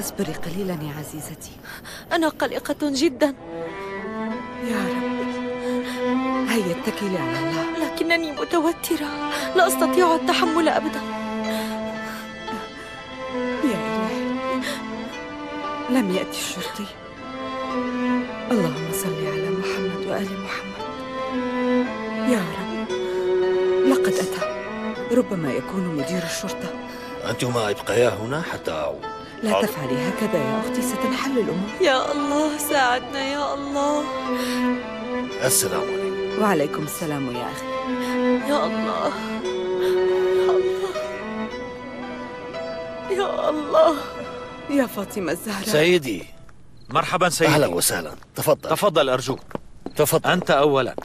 اصبري قليلا يا عزيزتي. أنا قلقة جدا. يا رب، هيا اتكلي على الله. لكنني متوترة، لا أستطيع التحمل أبدا. يا إلهي، لم يأتي الشرطي. اللهم صل على محمد وآل محمد. يا رب، لقد أتى. ربما يكون مدير الشرطة. أنتما ابقيا هنا حتى أعود. لا تفعلي هكذا يا أختي، ستنحل الأمور. يا الله ساعدنا يا الله. السلام عليكم. وعليكم السلام يا أخي. يا الله يا الله. يا فاطمة الزهراء. سيدي. مرحبا سيدي. أهلا وسهلا. تفضل. تفضل أرجوك. تفضل. أنت أولا.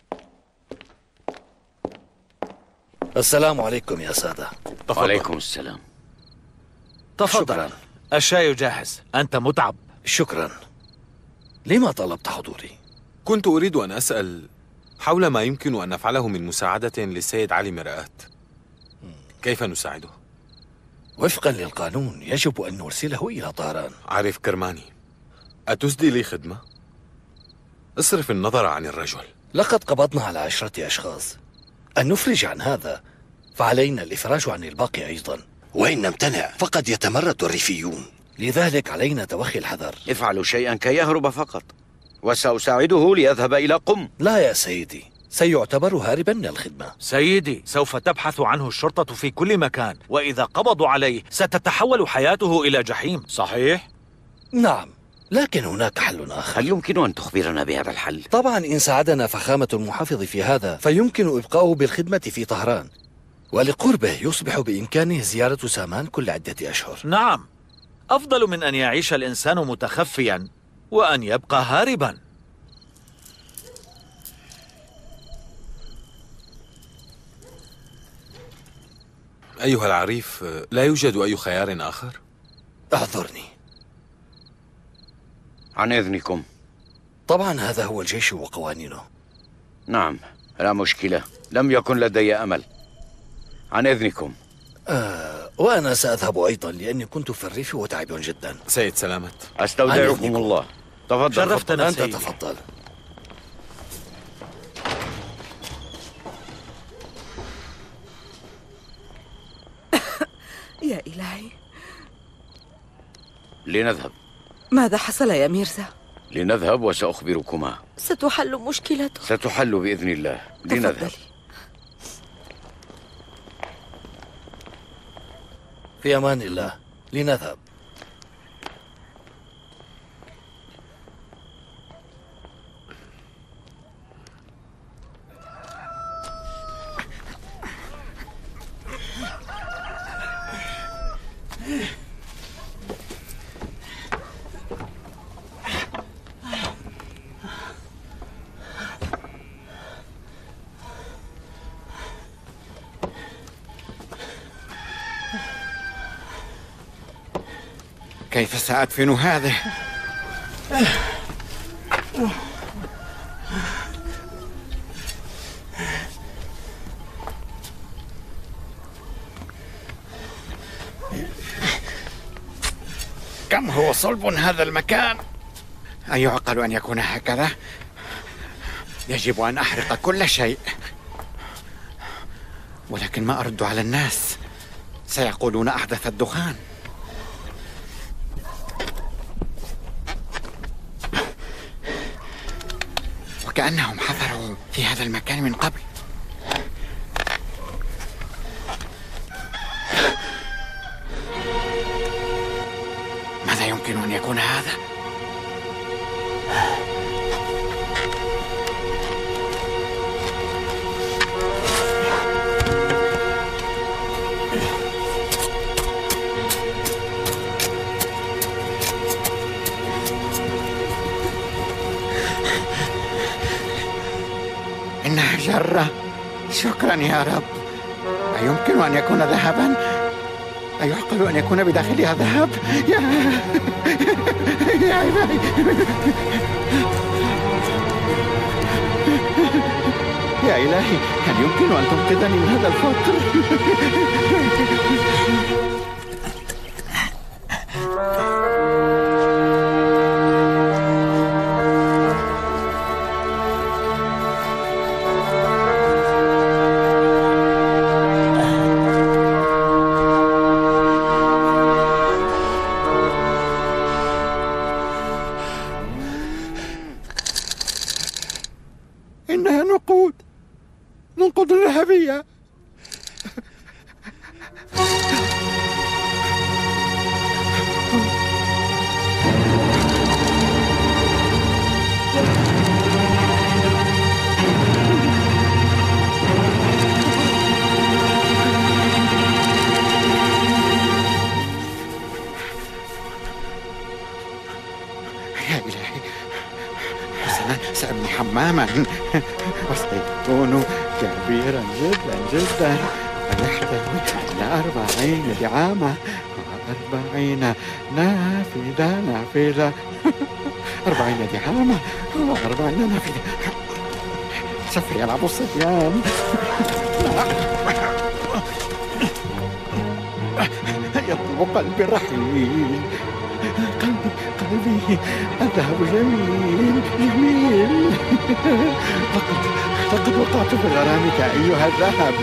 السلام عليكم يا سادة. تفضل. وعليكم السلام. تفضل. شكرا. الشاي جاهز. أنت متعب. شكرا. لما طلبت حضوري؟ كنت أريد أن أسأل حول ما يمكن أن نفعله من مساعدة للسيد علي مرآت. كيف نساعده؟ وفقا للقانون يجب أن نرسله إلى طهران. عارف كرماني، أتسدي لي خدمة؟ اصرف النظر عن الرجل. لقد قبضنا على 10 أشخاص. أن نفرج عن هذا فعلينا الإفراج عن الباقي أيضا، وإن نمتنع فقد يتمرد الريفيون، لذلك علينا توخي الحذر. افعلوا شيئا كي يهرب فقط، وسأساعده ليذهب إلى قم. لا يا سيدي، سيعتبر هاربا من الخدمة. سيدي، سوف تبحث عنه الشرطة في كل مكان، وإذا قبضوا عليه ستتحول حياته إلى جحيم. صحيح؟ نعم، لكن هناك حل آخر. هل يمكن أن تخبرنا بهذا الحل؟ طبعا إن ساعدنا فخامة المحافظ في هذا فيمكن إبقاؤه بالخدمة في طهران، ولقربه يصبح بإمكانه زيارة سامان كل عدة أشهر. نعم، أفضل من أن يعيش الإنسان متخفيا وأن يبقى هاربا. أيها العريف، لا يوجد أي خيار آخر؟ اعذرني. عن إذنكم. طبعا هذا هو الجيش وقوانينه. نعم، لا مشكلة، لم يكن لدي أمل. عن إذنكم. وأنا سأذهب أيضا لأني كنت في الريف وتعب جدا. سيد سلامت. أستودعكم الله. تفضل. شرفتنا أنت سيدي. تفضل. يا إلهي، لنذهب. ماذا حصل يا ميرزا؟ لنذهب وسأخبركما. ستحل مشكلته. ستحل بإذن الله. لنذهب. تفضلي. في أمان الله. لنذهب. كيف سأدفن هذا؟ كم هو صلب هذا المكان؟ أيعقل أن يكون هكذا؟ يجب أن أحرق كل شيء، ولكن ما أرد على الناس، سيقولون أحدث الدخان. وكأنهم حفروا في هذا المكان من قبل. ماذا يمكن أن يكون هذا؟ إنها جرة. شكرا يا رب. أيمكن أن يكون ذهبا؟ أيعقل أن يكون بداخلها ذهب؟ يا إلهي. يا إلهي، هل يمكن أن تنقذني من هذا الفقر؟ ننقض الذهبية. يا إلهي، سأبني حماما وسيكون كبيرا جدا جدا ويحتوي على 40 دعامة و40 نافذة 40 دعامة و40 نافذة. سوف يلعب الصبيان. يطلب قلبي الرحيل. قلبي الذهب جميل جميل. لقد وقعت في غرامك أيها الذهب.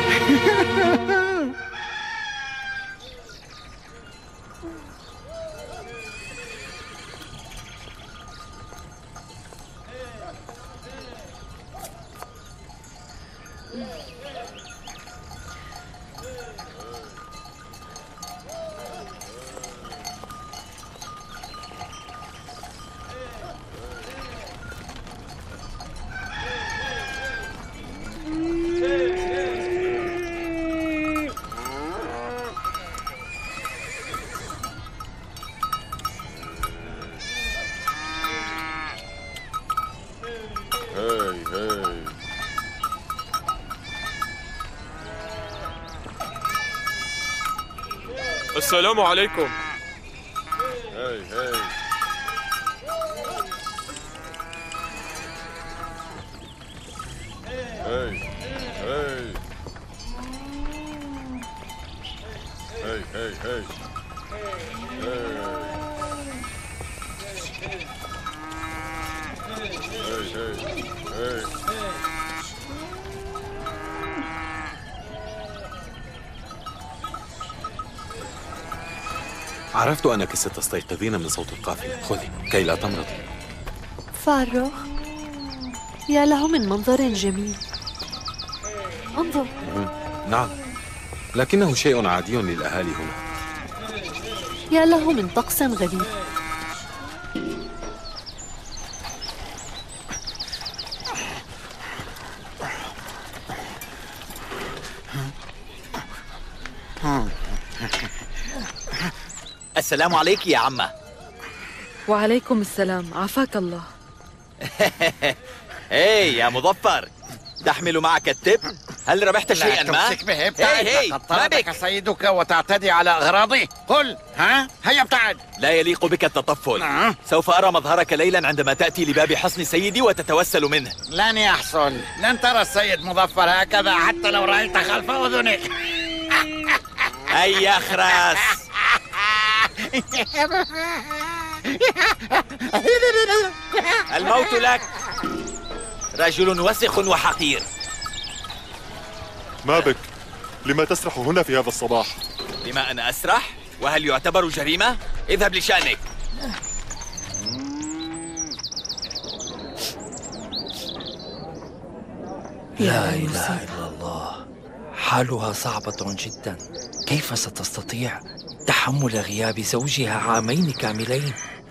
السلام عليكم. هاي هاي هاي هاي هاي هاي هاي عرفت أنك ستستيقظين من صوت القافلة. خذي كي لا تمرضي. فاروق، يا له من منظر جميل. انظر. نعم، لكنه شيء عادي للأهالي هنا. يا له من طقس غريب. السلام عليك يا عمة. وعليكم السلام، عافاك الله. هي يا مظفر، تحمل معك التب؟ هل ربحت شيئا ما؟ لا تمسك به، ابتعد. هي ما بك سيدك وتعتدي على أغراضه. قل ها، هيا ابتعد. لا يليق بك التطفل. سوف أرى مظهرك ليلا عندما تأتي لباب حصن سيدي وتتوسل منه. لن يحصل. لن ترى السيد مظفر هكذا حتى لو رأيت خلف أذنك. أي أخرس. الموت لك، رجل وسخ وحقير. ما بك؟ لما تسرح هنا في هذا الصباح؟ لما أنا أسرح؟ وهل يعتبر جريمة؟ اذهب لشأنك. لا إله إلا الله، حالها صعبة جدا. كيف ستستطيع تحمل غياب زوجها عامين كاملين؟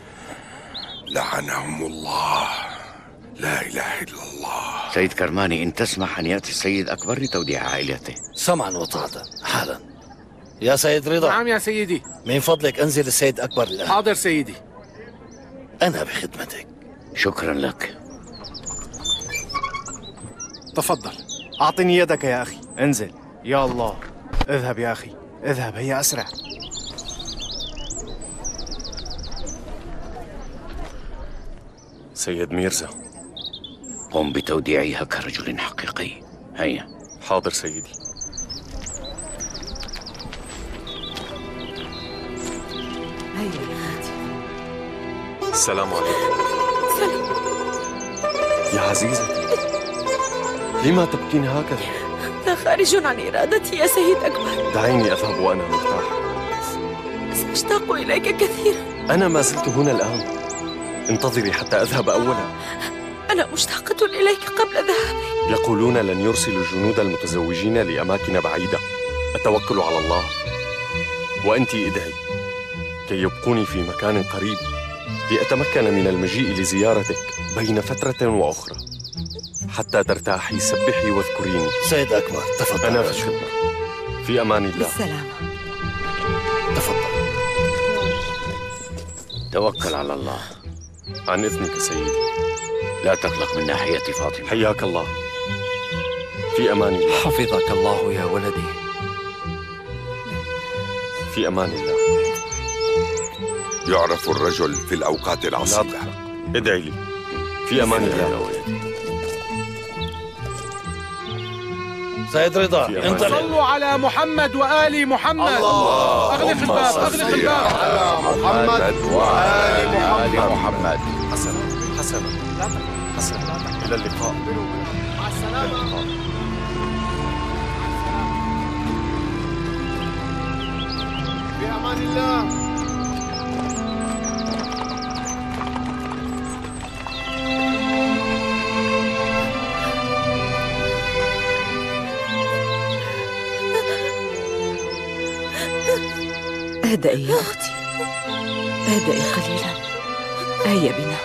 لعنهم الله. لا إله إلا الله. سيد كرماني، إن تسمح أن يأتي السيد أكبر لتوديع عائلته. سمعا وطاعة، حالا. يا سيد رضا. نعم يا سيدي. من فضلك أنزل السيد أكبر الآن. حاضر سيدي. أنا بخدمتك. شكرا لك. تفضل، أعطني يدك يا أخي. انزل. يا الله، اذهب يا أخي، اذهب، هيا أسرع. سيد ميرزا، قم بتوديعها كرجل حقيقي. هيا. حاضر سيدي. السلام عليكم. سلام. يا عزيزتي، لما تبكين هكذا؟ لا خارج عن إرادتي يا سيد أكبر. دعيني أذهب وأنا مرتاح. سأشتاق إليك كثيرا. أنا ما زلت هنا الآن. انتظري حتى أذهب أولا. أنا مشتاقة إليك قبل ذهابي. يقولون لن يرسلوا الجنود المتزوجين لأماكن بعيدة. التوكل على الله. وأنت ادعي كي يبقوني في مكان قريب لأتمكن من المجيء لزيارتك بين فترة وأخرى حتى ترتاحي. سبحي واذكريني. سيد أكبر تفضل. أنا في الخدمة. في أمان الله. بالسلامة. تفضل. توكل على الله. عن إذنك سيدي. لا تقلق من ناحية فاطمة. حياك الله. في أمان الله. حفظك الله يا ولدي. في أمان الله. يعرف الرجل في الأوقات العصيبة. ادعي لي. في أمان الله. سيد رضا انطلق. صلوا على محمد وآل محمد. أغلق الباب، أغلق الباب. على محمد وآل محمد. حسنا إلى اللقاء. مع السلامة. في أمان الله. اهدئي يا أختي، اهدئي قليلا. هيا بنا.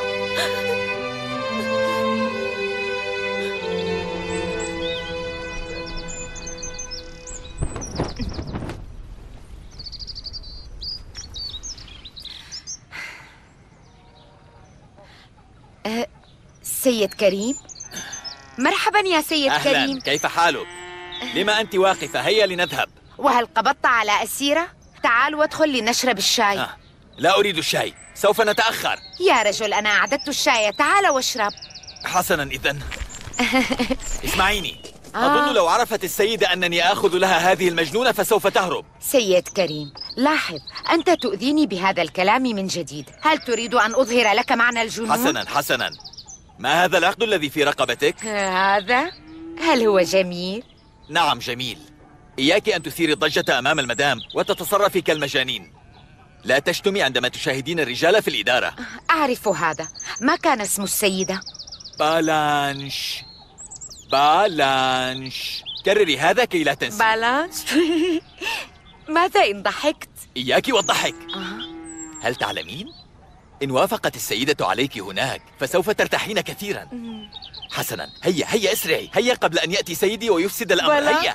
سيد كريم. مرحبا يا سيد أهلاً. كريم. كيف حالك؟ لما أنت واقفة؟ هيا لنذهب. وهل قبضت على أسيرة؟ تعال وادخل لنشرب الشاي. لا أريد الشاي، سوف نتأخر. يا رجل أنا أعددت الشاي، تعال واشرب. حسنا إذن. اسمعيني، أظن لو عرفت السيدة أنني آخذ لها هذه المجنونة فسوف تهرب. سيد كريم، لاحظ، أنت تؤذيني بهذا الكلام من جديد. هل تريد أن أظهر لك معنى الجنون؟ حسنا. ما هذا العقد الذي في رقبتك؟ هذا؟ هل هو جميل؟ نعم جميل. إياك أن تثيري الضجة أمام المدام وتتصرفي كالمجانين. لا تشتمي عندما تشاهدين الرجال في الإدارة. أعرف هذا. ما كان اسم السيدة؟ بالانش. كرري هذا كي لا تنسي. بالانش. ماذا إن ضحكت؟ إياك والضحك. هل تعلمين؟ إن وافقت السيدة عليك هناك فسوف ترتاحين كثيرا. حسنا، هيا اسرعي، هيا قبل أن يأتي سيدي ويفسد الأمر. هيا.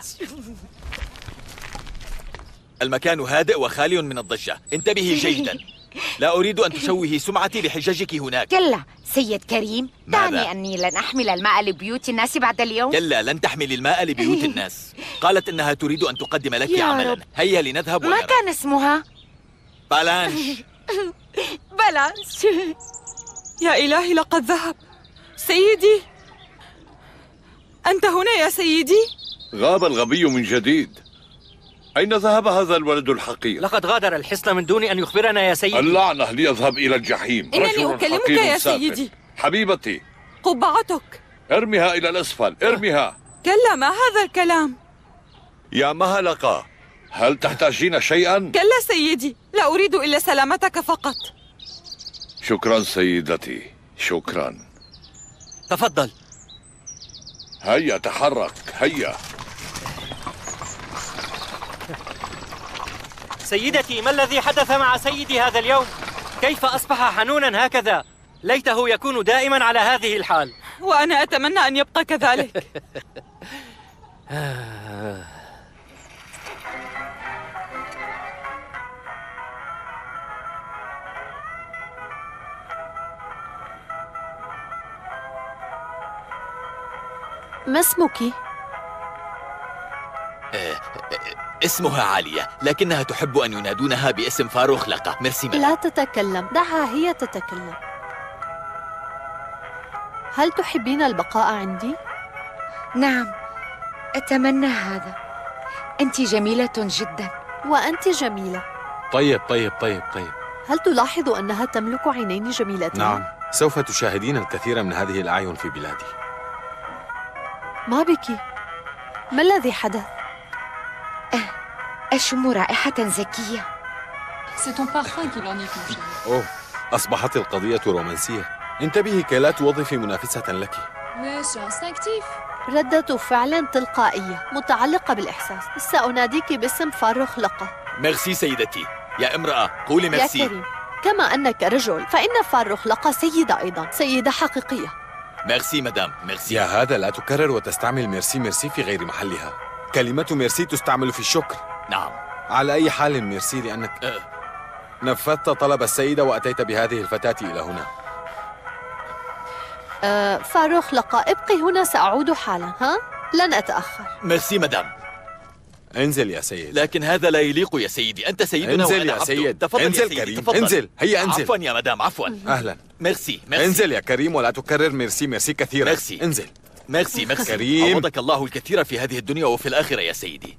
المكان هادئ وخالي من الضجة، انتبهي جيدا. لا أريد أن تشوهي سمعتي بحججك هناك. كلا سيد كريم، تعني أني لن أحمل الماء لبيوت الناس بعد اليوم؟ كلا، لن تحملي الماء لبيوت الناس. قالت إنها تريد أن تقدم لك عملا. هيا لنذهب ما كان اسمها؟ بالانش. بالانش. يا إلهي لقد ذهب. سيدي، أنت هنا يا سيدي؟ غاب الغبي من جديد. أين ذهب هذا الولد الحقير؟ لقد غادر الحصن من دون أن يخبرنا يا سيدي. اللعنة ليذهب إلى الجحيم. إنني أكلمك يا سيدي. حبيبتي، قبعتك. ارمها إلى الأسفل، ارمها. كلا، ما هذا الكلام؟ يا مهلقة، هل تحتاجين شيئا؟ كلا سيدي، لا أريد إلا سلامتك فقط. شكرا سيدتي، شكرا. تفضل. هيا تحرك، هيا. سيدتي، ما الذي حدث مع سيدي هذا اليوم؟ كيف أصبح حنونا هكذا؟ ليته يكون دائما على هذه الحال. وأنا أتمنى أن يبقى كذلك. ما اسمك؟ اسمها عالية، لكنها تحب أن ينادونها باسم فاروخ لقة. ميرسي مدام. لا تتكلم، دعها هي تتكلم. هل تحبين البقاء عندي؟ نعم، أتمنى هذا. أنت جميلة جدا. وأنت جميلة. طيب. هل تلاحظ أنها تملك عينين جميلتين؟ نعم، سوف تشاهدين الكثير من هذه الأعين في بلادي. ما بك؟ ما الذي حدث؟ أشم رائحة زكية. أوه، أصبحت القضية رومانسية. انتبهي كي لا توظفي منافسة لك. ردة فعل تلقائية متعلقة بالإحساس. سأناديك باسم فاروق لقا. ميرسي سيدتي. يا امرأة قولي ميرسي. يا كريم، كما أنك رجل فإن فاروق لقا سيدة أيضا، سيدة حقيقية. ميرسي مدام، ميرسي. يا هذا لا تكرر وتستعمل ميرسي ميرسي في غير محلها. كلمة ميرسي تستعمل في الشكر. نعم. على أي حال ميرسي لأنك نفذت طلب السيدة وأتيت بهذه الفتاة إلى هنا. فاروق لقا ابقي هنا، سأعود حالا. ها؟ لن أتأخر. ميرسي مدام. انزل يا سيد. لكن هذا لا يليق يا سيدي، أنت سيدنا انزل وأنا يا عبده. سيد. تفضل انزل يا سيدي. كريم. تفضل. انزل. هيا انزل. عفوا يا مدام، عفوا. أهلا. ميرسي ميرسي. انزل يا كريم ولا تكرر ميرسي ميرسي كثيرا. ميرسي. انزل. ميرسي ميرسي. كريم. عوضك الله الكثير في هذه الدنيا وفي الآخرة يا سيدي.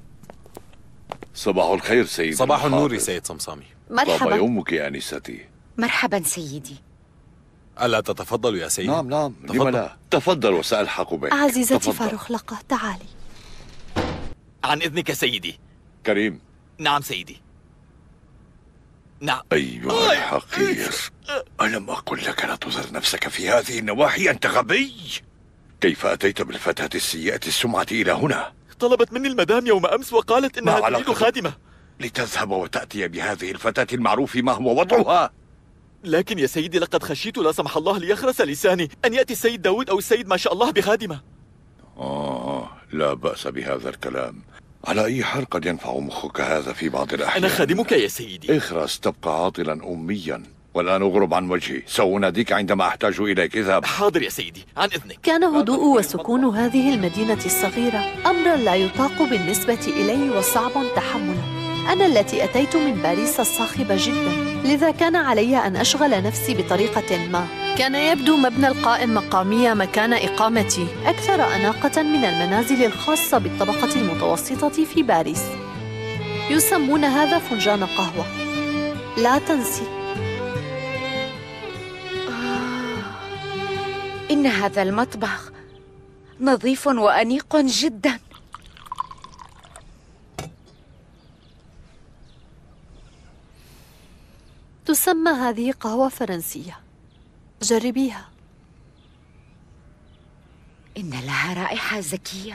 صباح الخير سيدي. صباح النور سيد صمصامي. طاب مرحبا. يومك يا أنستي. مرحبا سيدي. ألا تتفضل يا سيدي؟ نعم نعم، لم لا؟ تفضل وسألحق بك. عزيزتي فاروق لقا، تعالي. عن إذنك سيدي. كريم. نعم سيدي. نعم. أيها الحقير، ألم أقل لك لا تظهر نفسك في هذه النواحي؟ أنت غبي. كيف أتيت بالفتاة السيئة السمعة إلى هنا؟ طلبت مني المدام يوم أمس وقالت إنها تريد خادمة لتذهب وتأتي بهذه الفتاة المعروف ما هو وضعها. لكن يا سيدي لقد خشيت لا سمح الله ليخرس لساني أن يأتي السيد داود أو السيد ما شاء الله بخادمة. لا بأس بهذا الكلام. على أي حال قد ينفع مخك هذا في بعض الأحيان. أنا خادمك يا سيدي. اخرس، تبقى عاطلا أميا. والآن اغرب عن وجهي، سأناديك عندما أحتاج إليك. اذهب. حاضر يا سيدي، عن إذنك. كان هدوء وسكون هذه المدينة الصغيرة أمرا لا يطاق بالنسبة إلي وصعب تحمله. أنا التي أتيت من باريس الصاخبة جدا، لذا كان علي أن أشغل نفسي بطريقة ما. كان يبدو مبنى القائم مقامية مكان إقامتي أكثر أناقة من المنازل الخاصة بالطبقة المتوسطة في باريس. يسمون هذا فنجان قهوة. لا تنسي. إن هذا المطبخ نظيف وأنيق جدا. تسمى هذه قهوة فرنسية، جربيها. إن لها رائحة زكية.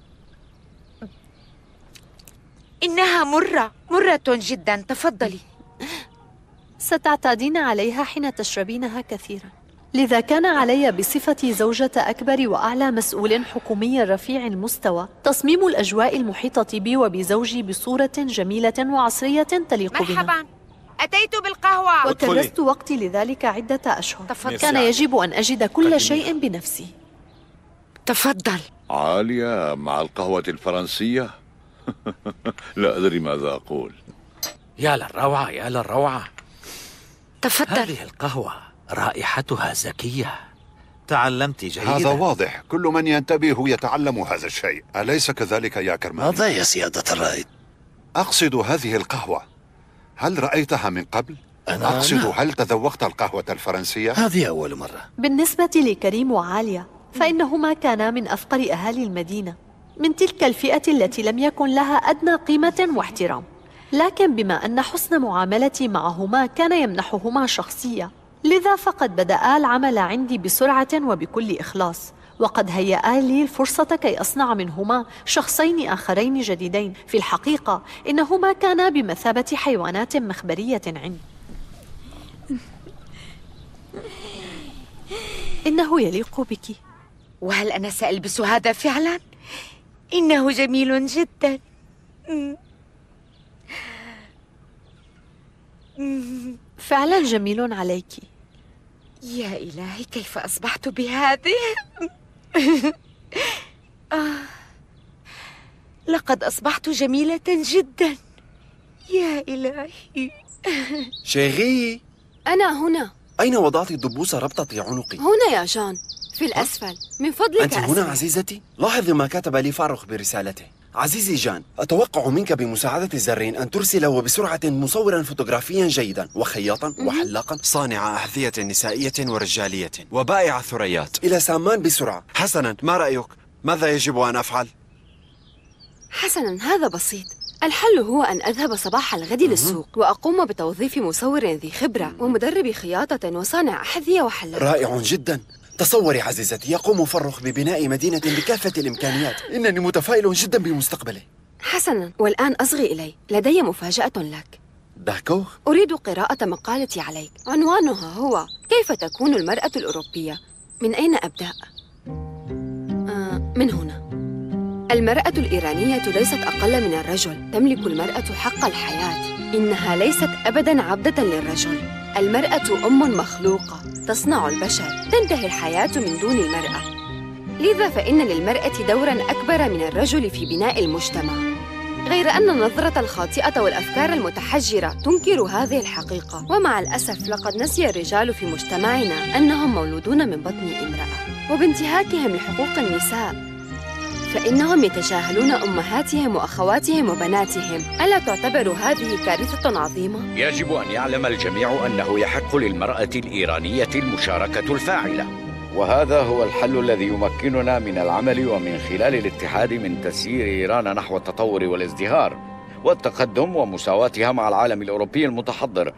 إنها مرة جدا. تفضلي. ستعتادين عليها حين تشربينها كثيرا، لذا كان علي بصفتي زوجة أكبر وأعلى مسؤول حكومي رفيع المستوى تصميم الأجواء المحيطة بي وبزوجي بصورة جميلة وعصرية تليق بنا. مرحبا، أتيت بالقهوة. وكرست وقتي لذلك عدة أشهر. تفضل. كان يجب أن أجد كل شيء بنفسي. تفضل. عالية مع القهوة الفرنسية. لا أدري ماذا أقول. يا للروعة يا للروعة. تفضل. هذه القهوة رائحتها زكية. تعلمت جيدا. هذا واضح، كل من ينتبه يتعلم هذا الشيء، أليس كذلك يا كرمان؟ ماذا يا سيادة الرائد؟ أقصد هذه القهوة، هل رأيتها من قبل؟ أقصد هل تذوقت القهوة الفرنسية؟ هذه أول مرة. بالنسبة لكريم وعالية فإنهما كانا من أفقر أهالي المدينة، من تلك الفئة التي لم يكن لها أدنى قيمة واحترام، لكن بما أن حسن معاملتي معهما كان يمنحهما شخصية، لذا فقد بدأا العمل عندي بسرعة وبكل إخلاص، وقد هيأ لي الفرصة كي أصنع منهما شخصين آخرين جديدين. في الحقيقة إنهما كانا بمثابة حيوانات مخبرية عندي. إنه يليق بك. وهل أنا سألبس هذا فعلا؟ إنه جميل جدا. فعلا جميل عليك. يا إلهي، كيف أصبحت بهذه؟ لقد أصبحت جميلة جدا. يا إلهي. شيغي، أنا هنا. أين وضعت دبوس ربطة عنقي؟ هنا يا جان، في الأسفل. من فضلك أنت هنا عزيزتي؟ لاحظ ما كتب لي فاروق برسالته. عزيزي جان، أتوقع منك بمساعدة الزرين أن ترسل وبسرعة مصورا فوتوغرافيا جيدا وخياطا وحلاقا صانع أحذية نسائية ورجالية وبائع ثريات إلى سامان بسرعة. حسنا، ما رأيك؟ ماذا يجب أن أفعل؟ حسنا، هذا بسيط. الحل هو أن أذهب صباح الغد للسوق وأقوم بتوظيف مصور ذي خبرة ومدرب خياطة وصانع أحذية وحلاق. رائع جدا. تصوري عزيزتي، يقوم فرخ ببناء مدينة بكافة الإمكانيات. إنني متفائل جدا بمستقبله. حسنا، والآن أصغي إلي، لدي مفاجأة لك. داكور؟ أريد قراءة مقالتي عليك. عنوانها هو كيف تكون المرأة الأوروبية؟ من أين أبدأ؟ من هنا. المرأة الإيرانية ليست أقل من الرجل. تملك المرأة حق الحياة. إنها ليست أبداً عبدة للرجل. المرأة أم مخلوقة تصنع البشر. تنتهي الحياة من دون المرأة. لذا فإن للمرأة دوراً أكبر من الرجل في بناء المجتمع. غير أن النظرة الخاطئة والأفكار المتحجرة تنكر هذه الحقيقة. ومع الأسف لقد نسي الرجال في مجتمعنا أنهم مولودون من بطن امرأة. وبانتهاكهم لحقوق النساء فإنهم يتجاهلون أمهاتهم وأخواتهم وبناتهم. ألا تعتبر هذه كارثة عظيمة؟ يجب أن يعلم الجميع أنه يحق للمرأة الإيرانية المشاركة الفاعلة، وهذا هو الحل الذي يمكننا من العمل ومن خلال الاتحاد من تسيير إيران نحو التطور والازدهار والتقدم ومساواتها مع العالم الأوروبي المتحضر.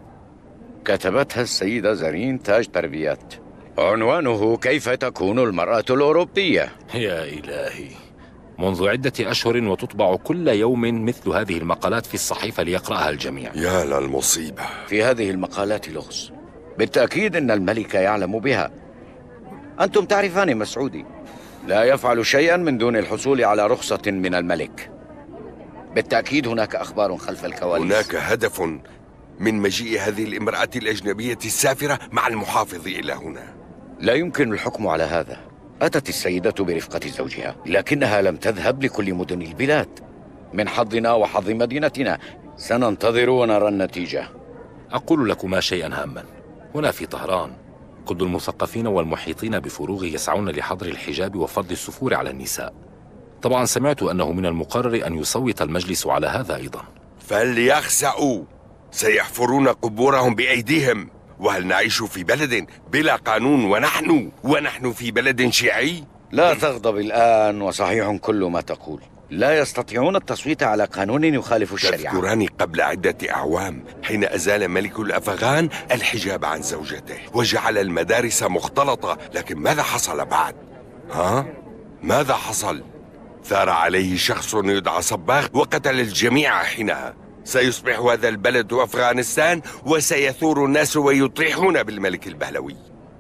كتبتها السيدة زرين تاج تربيات. عنوانه كيف تكون المرأة الأوروبية. يا إلهي، منذ عدة أشهر وتطبع كل يوم مثل هذه المقالات في الصحيفة ليقرأها الجميع. يا للمصيبة. في هذه المقالات لغز. بالتأكيد أن الملك يعلم بها. أنتم تعرفان مسعودي لا يفعل شيئا من دون الحصول على رخصة من الملك. بالتأكيد هناك أخبار خلف الكواليس. هناك هدف من مجيء هذه الامرأة الأجنبية السافرة مع المحافظ إلى هنا. لا يمكن الحكم على هذا. أتت السيدة برفقة زوجها، لكنها لم تذهب لكل مدن البلاد. من حظنا وحظ مدينتنا سننتظر ونرى النتيجة. أقول لكما شيئا هاما. هنا في طهران كل المثقفين والمحيطين بفروغ يسعون لحظر الحجاب وفرض السفور على النساء. طبعا سمعت أنه من المقرر أن يصوت المجلس على هذا أيضا. فليخسأوا، سيحفرون قبورهم بأيديهم. وهل نعيش في بلد بلا قانون ونحن في بلد شيعي؟ لا تغضب الآن، وصحيح كل ما تقول. لا يستطيعون التصويت على قانون يخالف الشريعة. تذكرني قبل عدة أعوام حين أزال ملك الأفغان الحجاب عن زوجته وجعل المدارس مختلطة، لكن ماذا حصل بعد؟ ماذا حصل؟ ثار عليه شخص يدعى صباغ وقتل الجميع حينها. سيصبح هذا البلد أفغانستان وسيثور الناس ويطيحون بالملك البهلوي.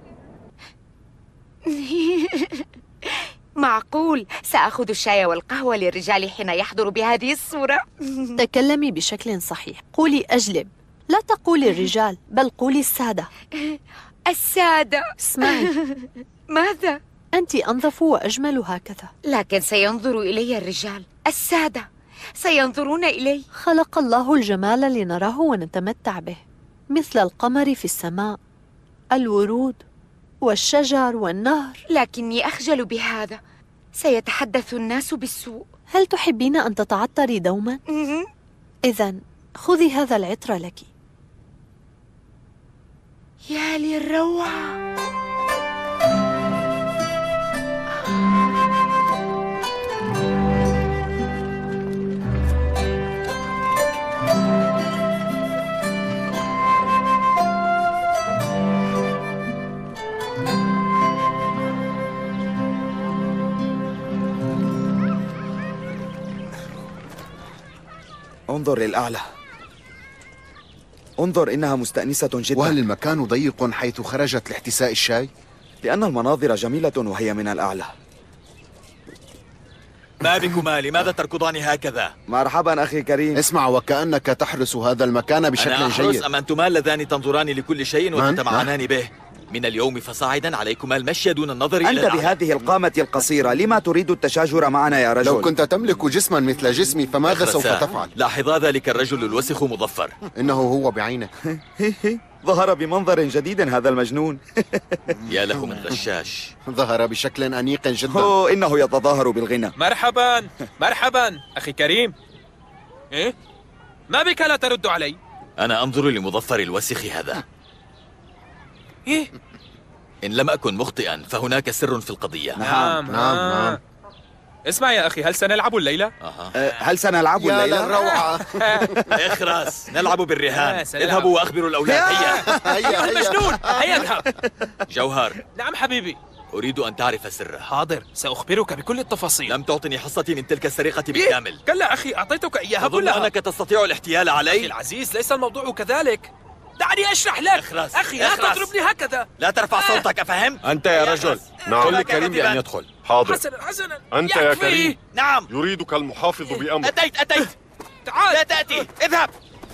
معقول سأخذ الشاي والقهوة للرجال حين يحضر بهذه الصورة؟ تكلمي بشكل صحيح. قولي أجلب، لا تقولي الرجال بل قولي السادة. السادة. اسمعي. ماذا؟ أنت أنظف وأجمل هكذا. لكن سينظر إلي الرجال. السادة سينظرون إلي. خلق الله الجمال لنراه ونتمتع به، مثل القمر في السماء، الورود والشجر والنهر. لكني أخجل بهذا، سيتحدث الناس بالسوء. هل تحبين أن تتعطري دوما؟ إذن خذي هذا العطر لك. يا للروعة. انظر للأعلى، انظر إنها مستأنسة جدا. وهل المكان ضيق حيث خرجت لاحتساء الشاي؟ لأن المناظر جميلة وهي من الأعلى. ما بكما؟ لماذا تركضان هكذا؟ مرحبا أخي كريم. اسمع، وكأنك تحرس هذا المكان بشكل أنا أحرس جيد. أم أنتما اللذان تنظران لكل شيء وتتمعنان به؟ من اليوم فصاعدا عليكما المشي دون النظر إلى أنت بهذه القامة القصيرة لما تريد التشاجر معنا يا رجل؟ لو كنت تملك جسما مثل جسمي فماذا سوف تفعل؟ لاحظا ذلك الرجل الوسخ مظفر. إنه هو بعينه. ظهر بمنظر جديد هذا المجنون. يا له من غشاش. ظهر بشكل أنيق جدا. إنه يتظاهر بالغنى. مرحبا مرحبا أخي كريم. إيه؟ ما بك لا ترد علي؟ أنا أنظر لمظفر الوسخ هذا. إيه؟ إن لم أكن مخطئا فهناك سر في القضية. نعم. اسمع يا أخي، هل سنلعب الليلة؟ هل سنلعب الليلة؟ يا للروعة. اخرس، نلعب بالرهان. اذهبوا وأخبروا الأولاد. هيا المجنون، هيا اذهب. جوهر. نعم حبيبي. أريد أن تعرف سره. حاضر، سأخبرك بكل التفاصيل. لم تعطني حصتي من تلك السرقة بالكامل. كلا أخي، أعطيتك إياها أظن كلها. أنك تستطيع الاحتيال علي؟ أخي العزيز، ليس الموضوع كذلك. دعني أشرح لك. اخرس. أخي لا تضربني هكذا. لا ترفع صوتك، أفهمت؟ أنت يا رجل، قل لكريم بأن يدخل. حاضر. حسنا أنت يا كريم. نعم. يريدك المحافظ بأمر. أتيت. تعال. لا تأتي، اذهب.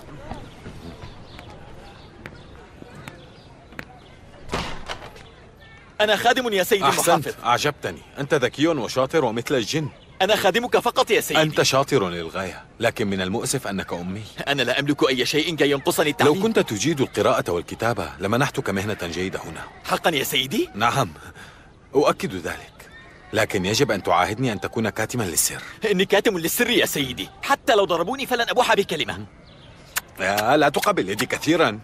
أنا خادم يا سيدي المحافظ. أحسنت، أعجبتني. أنت ذكي وشاطر ومثل الجن. أنا خادمك فقط يا سيدي. أنت شاطر للغاية، لكن من المؤسف أنك أمي. أنا لا أملك أي شيء كي ينقصني التعليم. لو كنت تجيد القراءة والكتابة لمنحتك مهنة جيدة هنا. حقا يا سيدي؟ نعم، أؤكد ذلك، لكن يجب أن تعاهدني أن تكون كاتما للسر. إني كاتم للسر يا سيدي، حتى لو ضربوني فلن أبوح بكلمة. لا تقبل يدي كثيرا.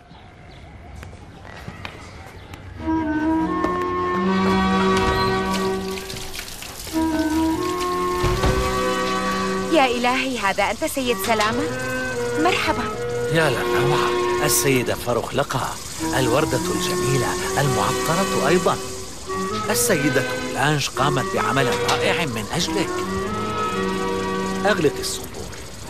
يا إلهي، هذا أنت سيد سلامة؟ مرحبا. يا للروعة، السيدة فرخلقة، الوردة الجميلة، المعطرة أيضا. السيدة بلانش قامت بعمل رائع من أجلك. أغلق الصندوق.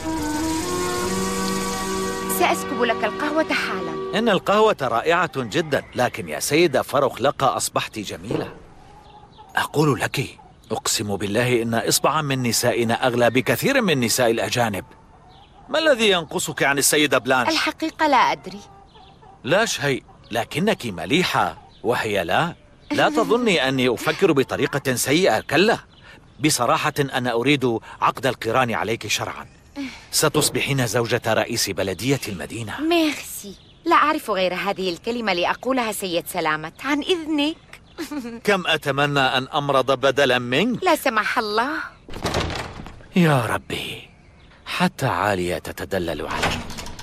سأسكب لك القهوة حالا. إن القهوة رائعة جدا، لكن يا سيدة فرخلقة أصبحت جميلة. أقول لك، أقسم بالله إن إصبعا من نسائنا أغلى بكثير من نساء الأجانب. ما الذي ينقصك عن السيدة بلانش؟ الحقيقة لا أدري. لا شيء، لكنك مليحة وهي لا. لا تظني أني أفكر بطريقة سيئة، كلا. بصراحة أنا أريد عقد القران عليك شرعا. ستصبحين زوجة رئيس بلدية المدينة. ميرسي. لا أعرف غير هذه الكلمة لأقولها سيد سلامة، عن إذنك. كم أتمنى أن أمرض بدلا منك. لا سمح الله. يا ربي، حتى عالية تتدلل علي.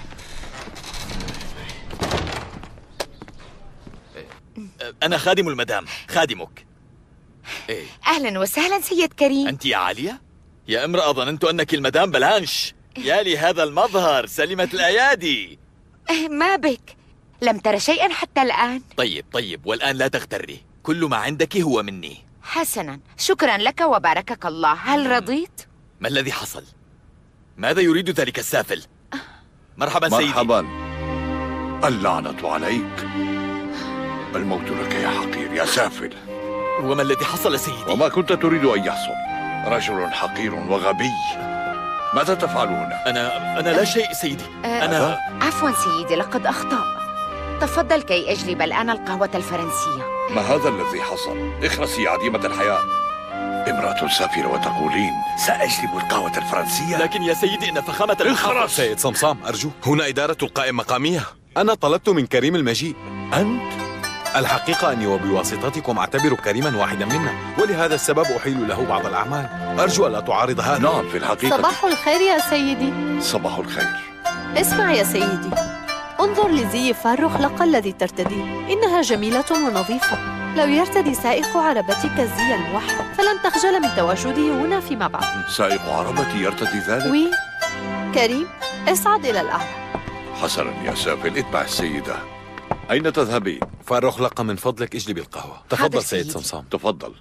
أنا خادم المدام، خادمك. إيه؟ أهلا وسهلا سيد كريم. أنت يا عالية؟ يا امرأة، ظننت أنك المدام بلانش. يا لهذا المظهر، سلمت الأيادي. ما بك؟ لم تر شيئا حتى الآن. طيب، والآن لا تغتري، كل ما عندك هو مني. حسنا، شكرا لك وباركك الله. هل رضيت؟ ما الذي حصل؟ ماذا يريد ذلك السافل؟ مرحبا سيدي. مرحبا. اللعنة عليك. الموت لك يا حقير يا سافل. وما الذي حصل سيدي؟ وما كنت تريد أن يحصل. رجل حقير وغبي. ماذا تفعل هنا؟ أنا لا شيء سيدي. أنا عفوا سيدي، لقد أخطأ. تفضل كي أجلب الآن القهوة الفرنسية. ما هذا الذي حصل؟ اخرسي يا عديمة الحياة. امرأة سافرة وتقولين سأجلب القهوة الفرنسية؟ لكن يا سيدي إن فخامة اخرس. سيد صمصام، أرجوك، هنا إدارة القائم مقامية. أنا طلبت من كريم المجيء. أنت؟ الحقيقة أني وبواسطتكم أعتبر كريما واحدا منا، ولهذا السبب أحيل له بعض الأعمال. أرجو ألا تعارض هذا. نعم، في الحقيقة. صباح الخير يا سيدي. صباح الخير. اسمع يا سيدي، انظر لزي فرخلقة الذي ترتديه، إنها جميلة ونظيفة. لو يرتدي سائق عربتك الزي الموحد فلن تخجل من تواجده هنا فيما بعد. سائق عربتي يرتدي ذلك؟ وي. كريم، اصعد إلى الأعلى. حسنا يا سافل، اتبع السيدة. أين تذهبين؟ فرخلقة، من فضلك اجلب القهوة. تفضل سيد صمصام. تفضل.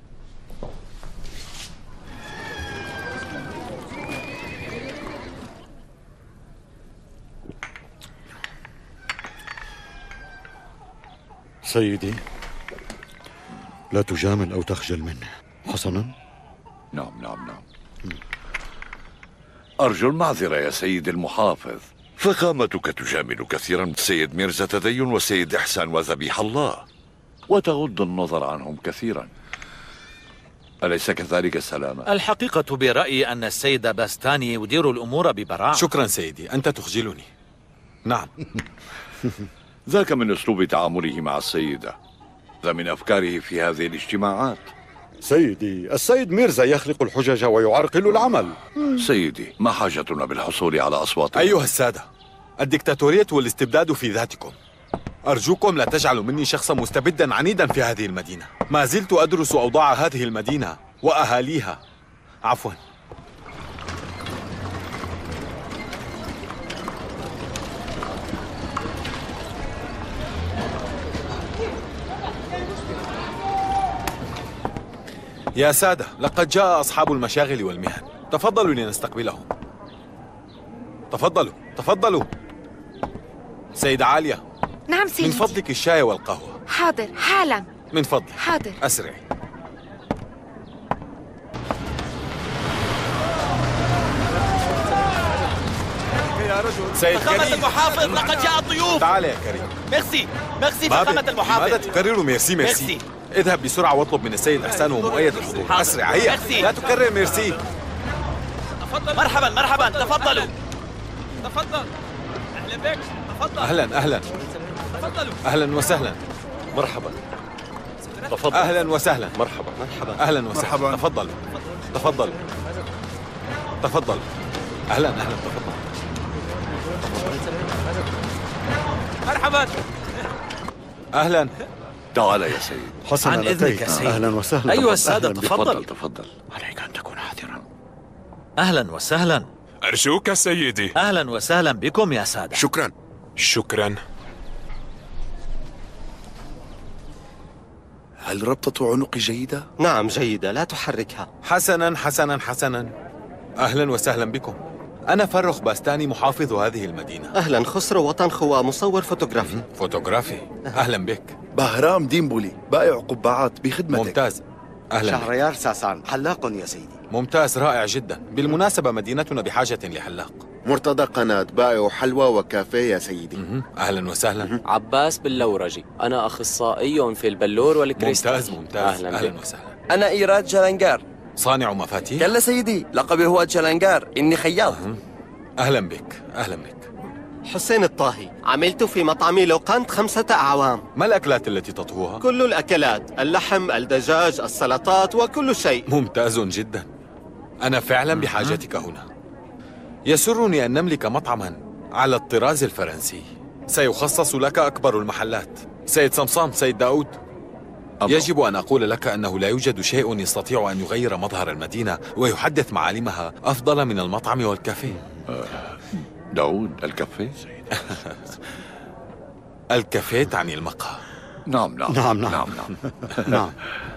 سيدي، لا تجامل أو تخجل منه، حسنا؟ نعم. أرجو المعذرة يا سيد المحافظ، فخامتك تجامل كثيرا سيد ميرزا تدين وسيد إحسان وذبيح الله، وتغض النظر عنهم كثيرا. أليس كذلك سلامة؟ الحقيقة برأيي أن السيد باستاني يدير الأمور ببراعة. شكرا سيدي، أنت تخجلني. نعم. ذاك من أسلوب تعامله مع السيدة، ذا من أفكاره في هذه الاجتماعات. سيدي، السيد ميرزا يخلق الحجج ويعرقل العمل. سيدي، ما حاجتنا بالحصول على أصوات؟ أيها السادة، الدكتاتورية والاستبداد في ذاتكم. أرجوكم لا تجعلوا مني شخصا مستبدا عنيدا في هذه المدينة. ما زلت أدرس أوضاع هذه المدينة وأهاليها، عفوا. يا سادة، لقد جاء أصحاب المشاغل والمهن. تفضلوا لنستقبلهم. تفضلوا تفضلوا. سيدة عالية. نعم سيدي. من فضلك الشاي والقهوة. حاضر حالا. من فضلك. حاضر. أسرعي. يا رجل. سيد فخامة كريم. المحافظ، لقد جاء الضيوف. تعال يا كريم. ميرسي ميرسي فخامة المحافظ. ماذا تكرر ميرسي ميرسي؟ اذهب بسرعة واطلب من السيد إحسان ومؤيد الحضور. أسرع هيا. ميرسي. لا تكرر ميرسي. مرحبا مرحبا، تفضلوا. تفضل. أهلا بك. تفضل. أهلا أهلا. تفضلوا. أهلا وسهلا. مرحبا. تفضل. أهلا وسهلا. مرحبا. مرحبا. أهلا وسهلا. مرحبا. تفضل. تفضل. تفضل. أهلا أهلا. تفضل. مرحبا. أهلا. تعال يا سيد. حسنا عن إذنك يا سيد. أهلا وسهلا. أيها السادة، أهلاً بك. تفضل. تفضل. عليك أن تكون حذرا. أهلا وسهلا. أرجوك سيدي. أهلا وسهلا بكم يا سادة. شكرا. شكرا. هل ربطة عنقي جيدة؟ نعم جيدة، لا تحركها. حسنا حسنا حسنا. أهلا وسهلا بكم. أنا فرخ باستاني، محافظ هذه المدينة. أهلا، خسرو وطن خوا، مصور فوتوغرافي. فوتوغرافي. أهلا بك. بهرام ديمبولي، بائع قبعات بخدمتك. ممتاز. أهلا بك. شهريار ساسان، حلاق يا سيدي. ممتاز، رائع جدا. بالمناسبة مدينتنا بحاجة لحلاق. مرتضى قناة، بائع حلوى وكافيه يا سيدي. أهلا وسهلا. عباس باللورجي، أنا أخصائي في البلور والكريستال. ممتاز ممتاز. أهلا وسهلا. أنا إيراد جلنجار، صانع مفاتيح. كلا سيدي، لقبي هو جلنجار، إني خياط. أهلا بك. أهلا بك. حسين الطاهي، عملت في مطعم لوقانت 5 أعوام. ما الأكلات التي تطهوها؟ كل الأكلات، اللحم، الدجاج، السلطات وكل شيء. ممتاز جدا. أنا فعلا بحاجتك هنا. يسرني أن نملك مطعما على الطراز الفرنسي. سيخصص لك أكبر المحلات. سيد صمصام، سيد داود، يجب أن أقول لك أنه لا يوجد شيء يستطيع أن يغير مظهر المدينة ويحدث معالمها أفضل من المطعم والكافيه. داود، الكافيه؟ الكافيه تعني المقهى. نعم نعم نعم نعم نعم, نعم. نعم.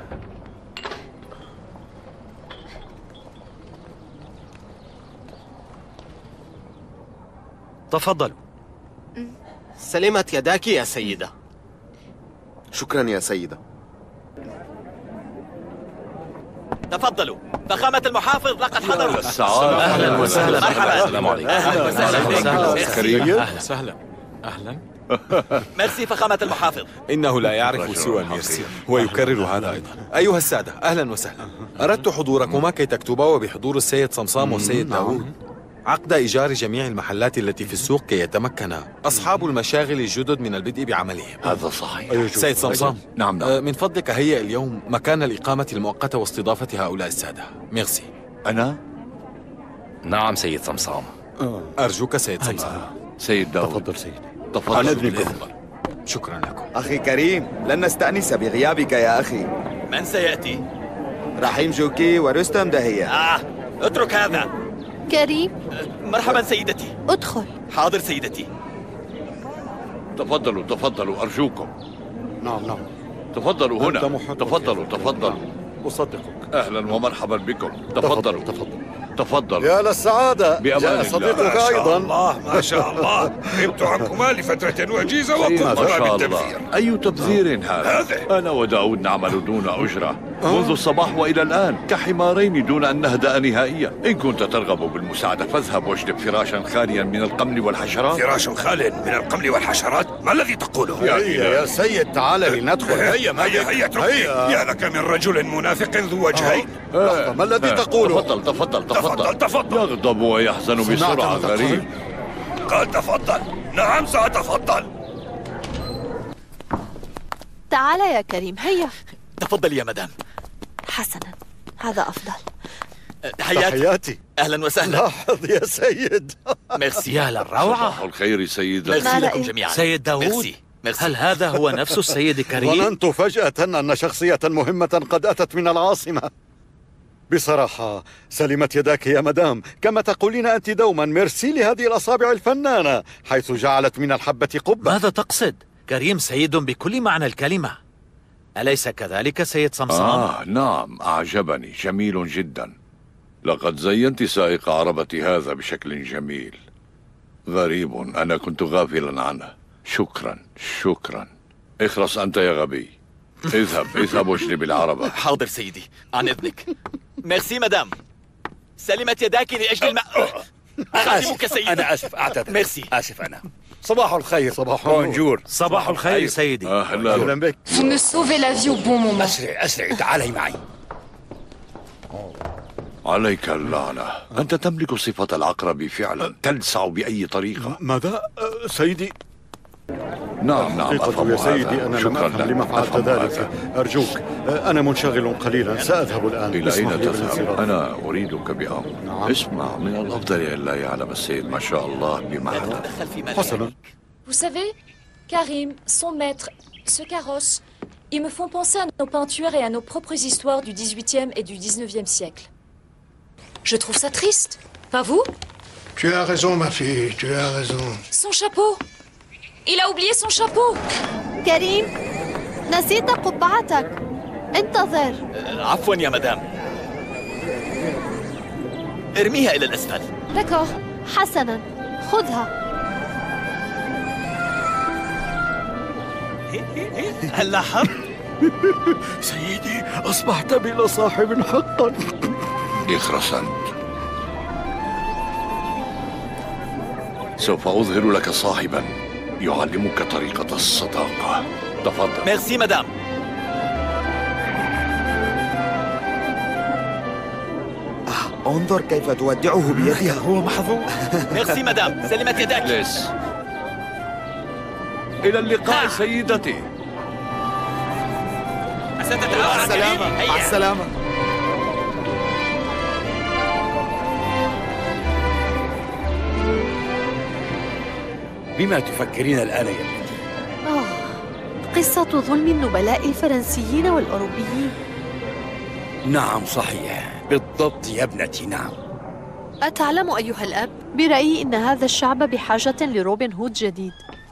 تفضلوا. سلمت يداك يا سيدة. شكرا يا سيدة. تفضلوا. فخامة المحافظ، لقد حضروا. السعادة. أهلا وسهلا. مرحبا. السلام عليكم. أهلا وسهلا. كريم. أهلا وسهلا. أهلا. ميرسي فخامة المحافظ. إنه لا يعرف سوى الميرسي ويكرر هذا أيضا. أيها السادة، أهلا وسهلا. أردت حضوركما كي تكتبا وبحضور السيد صمصام والسيد داود عقد إيجار جميع المحلات التي في السوق كي يتمكن أصحاب المشاغل الجدد من البدء بعملهم. هذا صحيح. سيد صمصام، نعم نعم. من فضلك هيئ اليوم مكان الإقامة المؤقتة واستضافة هؤلاء السادة. ميرسي. أنا؟ نعم سيد صمصام. أرجوك سيد صمصام. سيد داود. تفضل سيدي. تفضل. شكرا لكم. أخي كريم، لن نستأنس بغيابك يا أخي. من سيأتي؟ رحيم جوكي ورستم دهية. اترك هذا. كريم. مرحبا سيدتي. ادخل. حاضر سيدتي. تفضلوا تفضلوا أرجوكم. نعم نعم. تفضلوا هنا. تفضلوا تفضلوا. أصدقك. أهلا ومرحبا بكم. تفضلوا. تفضل. يا للسعادة، بأمان جاء الله. صديقك أيضا. ما شاء الله. غبت عنكما لفترة وجيزة وقمتما بالتبذير. أي تبذير هذا؟ أنا وداود نعمل دون أجرة منذ الصباح وإلى الآن كحمارين دون أن نهدأ نهائيا. إن كنت ترغب بالمساعدة فاذهب واجلب فراشا خاليا من القمل والحشرات. فراش خال من القمل والحشرات؟ ما الذي تقوله؟ يا سيد، تعال لندخل. هيا اتركني. يا لك من رجل منافق ذو وجهين. لحظة، ما الذي تقوله؟ تفضل. يغضب ويحزن بسرعة. غريب. قال تفضل. نعم سأتفضل. تعال يا كريم، هيا. تفضل يا مدام. حسنا، هذا أفضل. تحياتي. أهلا وسهلا. لاحظ يا سيد. ميرسي. يا للروعة. صباح الخير سيدة. ميرسي لكم جميعا. سيد داود، هل هذا هو نفس السيد كريم؟ ظننت فجأة أن شخصية مهمة قد أتت من العاصمة. بصراحة سلمت يداك يا مدام، كما تقولين أنت دوما. ميرسي لهذه الأصابع الفنانة حيث جعلت من الحبة قبة. ماذا تقصد؟ كريم سيد بكل معنى الكلمة، أليس كذلك سيد صمصام؟ نعم، أعجبني، جميل جدا. لقد زينت سائق عربة هذا بشكل جميل. غريب، أنا كنت غافلا عنه. شكرا شكرا. اخرس أنت يا غبي. اذهب واجلب العربة. حاضر سيدي، عن إذنك. ميرسي مدام. سلمت يداك لأجل الماء. أخدمك سيدي. أنا آسف، أعتذر. ميرسي. آسف أنا. صباح الخير. صباح بونجور. صباح الخير سيدي. أهلا بك. Vous me sauvez la vie au bon moment. أسرع أسرع، تعالي معي. عليك اللعنة، أنت تملك صفة العقرب فعلا، تلسع بأي طريقة. ماذا؟ سيدي. نعم حقيقة يا سيدي أنا لم شكرا أفهم لك. لما فعلت ذلك. أرجوك، أنا منشغل قليلا، سأذهب الآن. إلى اسمح أين لي تذهب؟ بالانصراف. أنا أريدك بأمر. اسمع، من الأفضل أن لا يعلم السيد ما شاء الله بما حدث. حسنا. Vous savez, Karim, son maître, ce carrosse, ils me font penser à nos peintures et à nos propres histoires du XVIIIe et du XIXe siècle. Je trouve ça triste. Pas vous? Tu as raison, ma fille, tu as raison. Son chapeau. Il a oublié son chapeau. كريم، نسيت قبعتك. انتظر. عفوا يا مدام. ارميها إلى الأسفل. D'accord. حسنا، خذها. هل لاحظت؟ سيدي، أصبحت بلا صاحب حقا. اخرس أنت. سوف أظهر لك صاحبا يعلمك طريقة الصداقة. تفضل. ميرسي مدام. انظر كيف تودعه بيدها. هو محظوظ. ميرسي مدام، سلمت يداك. جلس. إلى اللقاء سيدتي. مع السلامة. مع السلامة. بما تفكرين الآن يا ابنتي؟ قصة ظلم النبلاء الفرنسيين والأوروبيين. نعم صحيح، بالضبط يا ابنتي، نعم. أتعلم أيها الأب، برأيي إن هذا الشعب بحاجة لروبن هود جديد.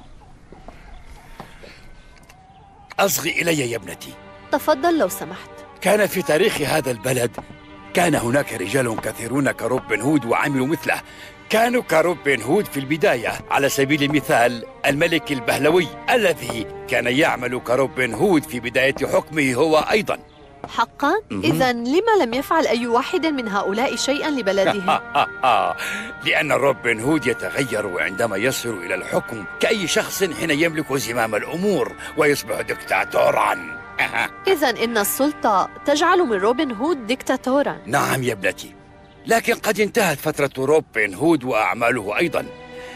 أصغي إلي يا ابنتي. تفضل لو سمحت. كان في تاريخ هذا البلد كان هناك رجال كثيرون كروبن هود وعملوا مثله. كانوا كروبن هود في البداية. على سبيل المثال الملك البهلوي الذي كان يعمل كروبن هود في بداية حكمه هو أيضا. حقا؟ إذا لما لم يفعل أي واحد من هؤلاء شيئا لبلده؟ لأن روبن هود يتغير عندما يصل إلى الحكم كأي شخص حين يملك زمام الأمور ويصبح دكتاتورا. إذا إن السلطة تجعل من روبن هود دكتاتورا. نعم يا ابنتي، لكن قد انتهت فترة روبن هود وأعماله أيضا.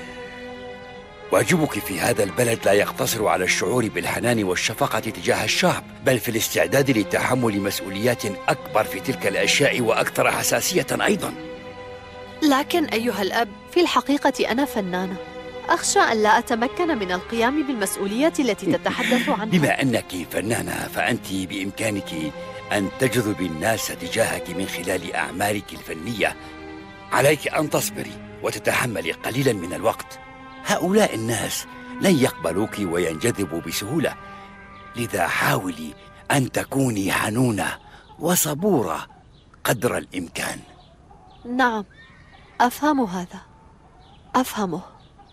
واجبك في هذا البلد لا يقتصر على الشعور بالحنان والشفقة تجاه الشعب، بل في الاستعداد لتحمل مسؤوليات أكبر في تلك الأشياء وأكثر حساسية أيضا. لكن أيها الأب، في الحقيقة أنا فنانة. أخشى أن لا أتمكن من القيام بالمسؤولية التي تتحدث عنها. بما أنك فنانة فأنت بإمكانك أن تجذبي الناس تجاهك من خلال أعمالك الفنية. عليك أن تصبري وتتحملي قليلا من الوقت. هؤلاء الناس لن يقبلوك وينجذبوا بسهولة، لذا حاولي أن تكوني حنونة وصبورة قدر الإمكان. نعم، أفهم هذا، أفهمه.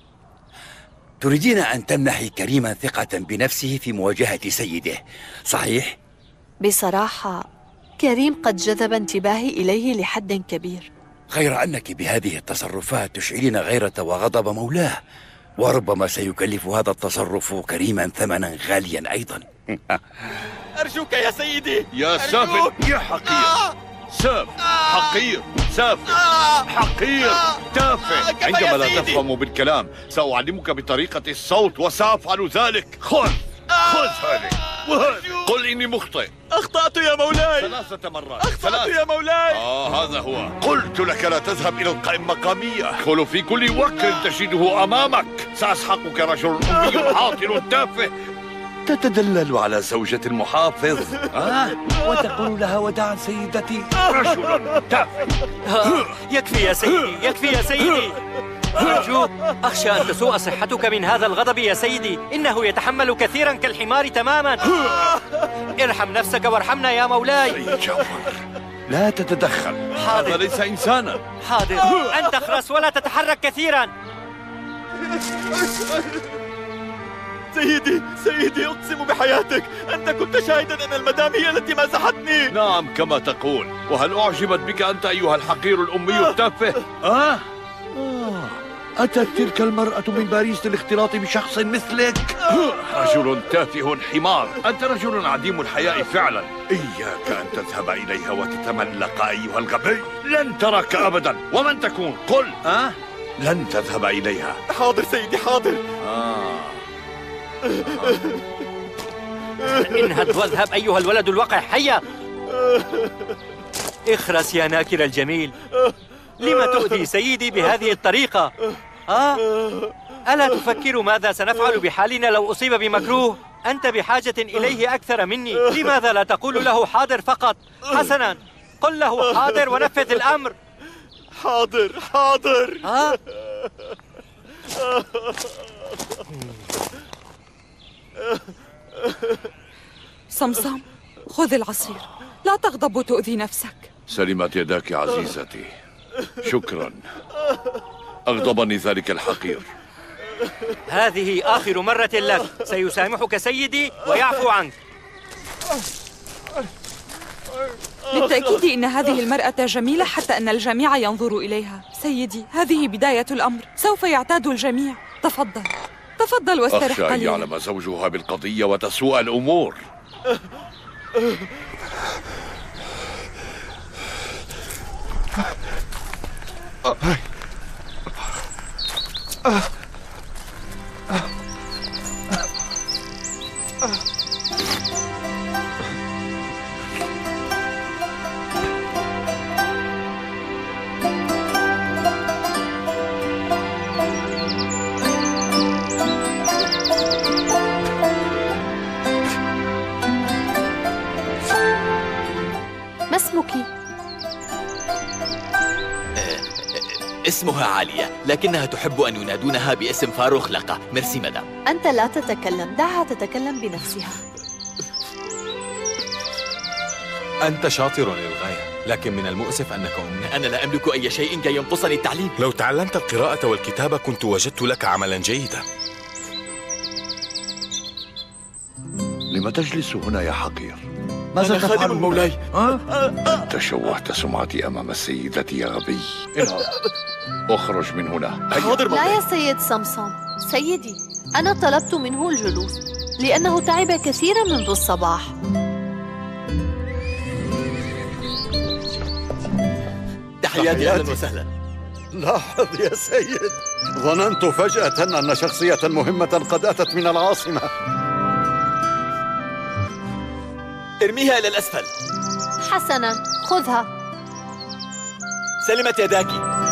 تريدين أن تمنحي كريما ثقة بنفسه في مواجهة سيده، صحيح؟ بصراحة كريم قد جذب انتباهي إليه لحد كبير. غير أنك بهذه التصرفات تشعرين غيرة وغضب مولاه، وربما سيكلف هذا التصرف كريما ثمنا غاليا أيضا. أرجوك يا سيدي. يا سافل، يا حقير، سافل، حقير، سافل، حقير، تافه. عندما لا تفهم بالكلام سأعلمك بطريقة الصوت وسأفعل ذلك. خذ هذه قل إني مخطئ. أخطأت يا مولاي 3 مرات. أخطأت يا مولاي. هذا هو. قلت لك لا تذهب إلى القاء المقامية. ادخل في كل وقت تجده أمامك. سأسحقك رجل أمي عاطل تافه. تتدلل على زوجة المحافظ وتقول لها وداعا سيدتي؟ رجل تافه. يكفي يا سيدي، يكفي يا سيدي. أرجوك، أخشى أن تسوء صحتك من هذا الغضب يا سيدي. إنه يتحمل كثيرا كالحمار تماما. ارحم نفسك وارحمنا يا مولاي. سيد جعفر، لا تتدخل. حاضر. هذا ليس إنسانا. حاضر، أنت اخرس ولا تتحرك كثيرا. سيدي أقسم بحياتك أنت كنت شاهدا أن المدام هي التي مازحتني. نعم كما تقول. وهل أعجبت بك أنت أيها الحقير الأمي التافه؟ أتت تلك المرأة من باريس للاختلاط بشخص مثلك؟ رجل تافه حمار. أنت رجل عديم الحياء فعلا. إياك أن تذهب إليها وتتملق أيها الغبي. لن ترك أبدا. ومن تكون؟ قل. لن تذهب إليها. حاضر سيدي حاضر. انهض واذهب أيها الولد الوقع حيا. اخرس يا ناكر الجميل. لم تؤذي سيدي بهذه الطريقة؟ ألا تفكر ماذا سنفعل بحالنا لو أصيب بمكروه؟ أنت بحاجة إليه أكثر مني. لماذا لا تقول له حاضر فقط؟ حسنا، قل له حاضر ونفذ الأمر. حاضر حاضر. صمصام، خذ العصير. لا تغضب وتؤذي نفسك. سلمت يداك عزيزتي. شكرا. أغضبني ذلك الحقير. هذه آخر مرة لك. سيسامحك سيدي ويعفو عنك. بالتأكيد إن هذه المرأة جميلة حتى أن الجميع ينظر إليها. سيدي، هذه بداية الأمر. سوف يعتاد الجميع. تفضل تفضل واسترح أخشى أن قليلا. يعلم زوجها بالقضية وتسوء الأمور. ما اسمك؟ اسمها عالية، لكنها تحب أن ينادونها باسم فاروخ لقا. ميرسي مدام. أنت لا تتكلم، دعها تتكلم بنفسها. أنت شاطر للغاية، لكن من المؤسف أنك أمي. أنا لا أملك أي شيء كي ينقصني التعليم. لو تعلمت القراءة والكتابة كنت وجدت لك عملا جيدا. لم تجلس هنا يا حقير؟ ماذا تفعل مولاي؟ أنت شوهت سمعتي أمام السيدة يا غبي. انهض، اخرج من هنا. لا يا سيد صمصام. سيدي، أنا طلبت منه الجلوس لأنه تعب كثيرا منذ الصباح. تحياتي، أهلا وسهلا. لاحظ يا سيد، ظننت فجأة أن شخصية مهمة قد أتت من العاصمة. ارميها إلى الأسفل. حسنا، خذها. سلمت يداك.